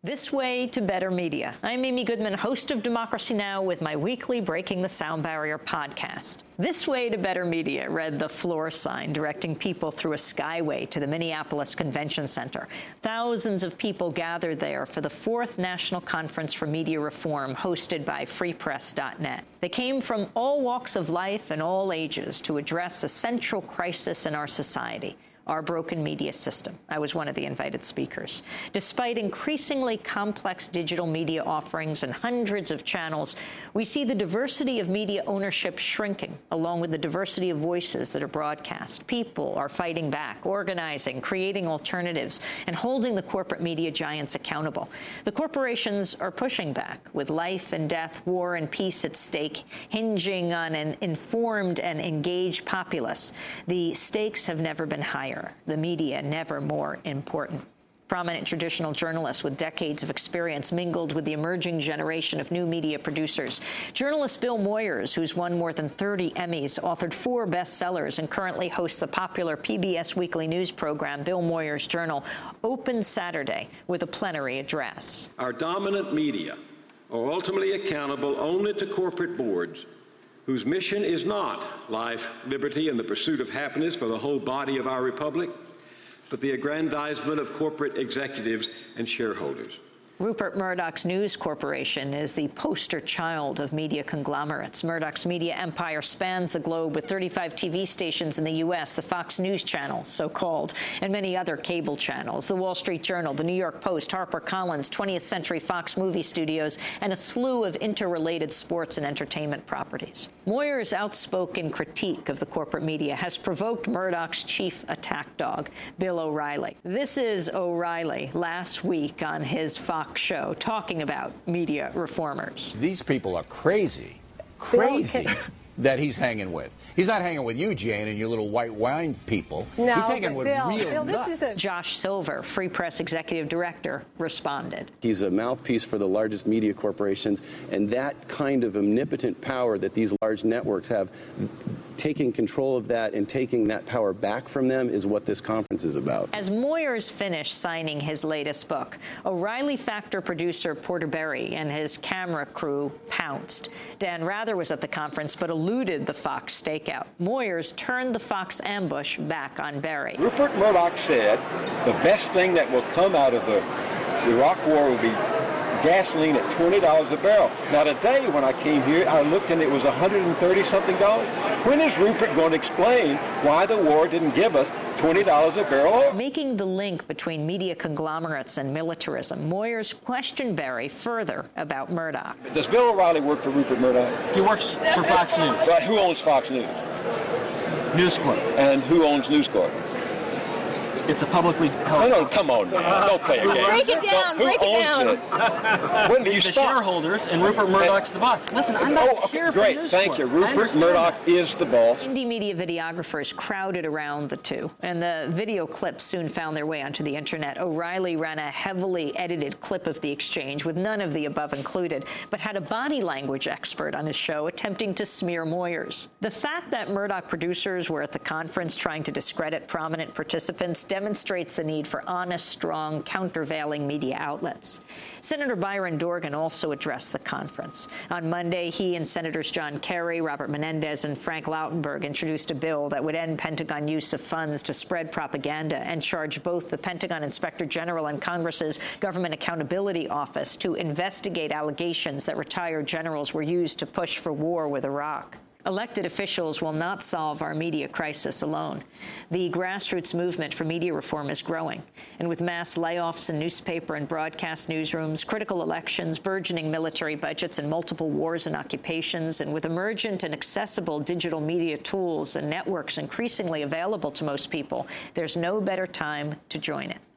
This Way to Better Media. I'm Amy Goodman, host of Democracy Now! With my weekly Breaking the Sound Barrier podcast. This Way to Better Media read the floor sign directing people through a skyway to the Minneapolis Convention Center. Thousands of people gathered there for the 4th National Conference for Media Reform hosted by FreePress.net. They came from all walks of life and all ages to address a central crisis in our society: our broken media system. I was one of the invited speakers. Despite increasingly complex digital media offerings and hundreds of channels, we see the diversity of media ownership shrinking, along with the diversity of voices that are broadcast. People are fighting back, organizing, creating alternatives, and holding the corporate media giants accountable. The corporations are pushing back, with life and death, war and peace at stake, hinging on an informed and engaged populace. The stakes have never been higher. The media never more important. Prominent traditional journalists with decades of experience mingled with the emerging generation of new media producers. Journalist Bill Moyers, who's won more than 30 Emmys, authored 4 bestsellers, and currently hosts the popular PBS weekly news program Bill Moyers Journal, opened Saturday with a plenary address. Our dominant media are ultimately accountable only to corporate boards whose mission is not life, liberty, and the pursuit of happiness for the whole body of our republic, but the aggrandizement of corporate executives and shareholders. Rupert Murdoch's News Corporation is the poster child of media conglomerates. Murdoch's media empire spans the globe with 35 TV stations in the U.S., the Fox News Channel, so-called, and many other cable channels, the Wall Street Journal, the New York Post, HarperCollins, 20th Century Fox Movie Studios, and a slew of interrelated sports and entertainment properties. Moyers' outspoken critique of the corporate media has provoked Murdoch's chief attack dog, Bill O'Reilly. This is O'Reilly last week on his Fox show talking about media reformers. These people are crazy that he's hanging with. He's not hanging with you, Jane, and your little white wine people. No, he's hanging with real nuts. Josh Silver, Free Press Executive Director, responded. He's a mouthpiece for the largest media corporations, and that kind of omnipotent power that these large networks have, taking control of that and taking that power back from them is what this conference is about. As Moyers finished signing his latest book, O'Reilly Factor producer Porter Berry and his camera crew pounced. Dan Rather was at the conference but eluded the Fox stakeout. Moyers turned the Fox ambush back on Berry. Rupert Murdoch said the best thing that will come out of the Iraq War will be gasoline at $20 a barrel. Now today when I came here, I looked and it was $130-something. When is Rupert going to explain why the war didn't give us $20 a barrel? Making the link between media conglomerates and militarism, Moyers questioned Berry further about Murdoch. Does Bill O'Reilly work for Rupert Murdoch? He works for Fox News. But who owns Fox News? News Corp. And who owns News Corp? It's a publicly held... No, come on. Don't play a game. Break it down. Who Break it down. It? When do you the stop? shareholders, and Rupert Murdoch's the boss. Listen, I'm not here for great. News Thank Corp. you. Rupert Murdoch is the boss. Indie media videographers crowded around the two, and the video clips soon found their way onto the internet. O'Reilly ran a heavily edited clip of the exchange, with none of the above included, but had a body language expert on his show attempting to smear Moyers. The fact that Murdoch producers were at the conference trying to discredit prominent participants demonstrates the need for honest, strong, countervailing media outlets. Senator Byron Dorgan also addressed the conference. On Monday, he and Senators John Kerry, Robert Menendez, and Frank Lautenberg introduced a bill that would end Pentagon use of funds to spread propaganda and charge both the Pentagon Inspector General and Congress's Government Accountability Office to investigate allegations that retired generals were used to push for war with Iraq. Elected officials will not solve our media crisis alone. The grassroots movement for media reform is growing. And with mass layoffs in newspaper and broadcast newsrooms, critical elections, burgeoning military budgets, and multiple wars and occupations, and with emergent and accessible digital media tools and networks increasingly available to most people, there's no better time to join it.